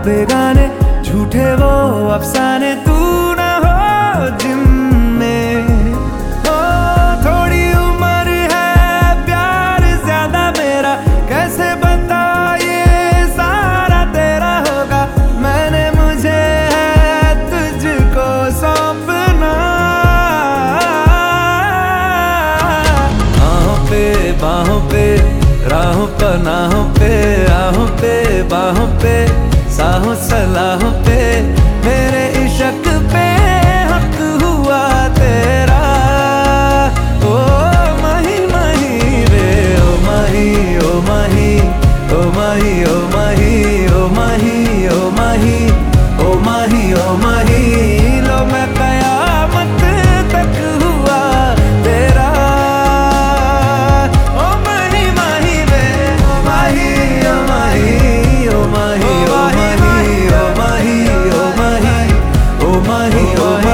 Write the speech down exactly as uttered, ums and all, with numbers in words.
बेगाने झूठे वो अफसाने, तू ना हो जिनमें। ओ थोड़ी उम्र है प्यार ज्यादा मेरा, कैसे बता ये सारा तेरा होगा। मैंने मुझे है तुझको सौंपना, बाहों पे बाहों पे राहों पनाहों पे, आहों पे बाहों पे साहों सलाहों पे, मेरे इश्क पे हक हुआ तेरा। ओ माही माही रे ओ माही ओ माही ओ माही ओ माही ओ माही ओ माही ओ माही ओ माही, लो मैं कयामत तक हुआ तेरा। ओ माही माही रे ओ माही ओ माही ओ माही ओ माही ओ माही ओ माही ओ माही ओ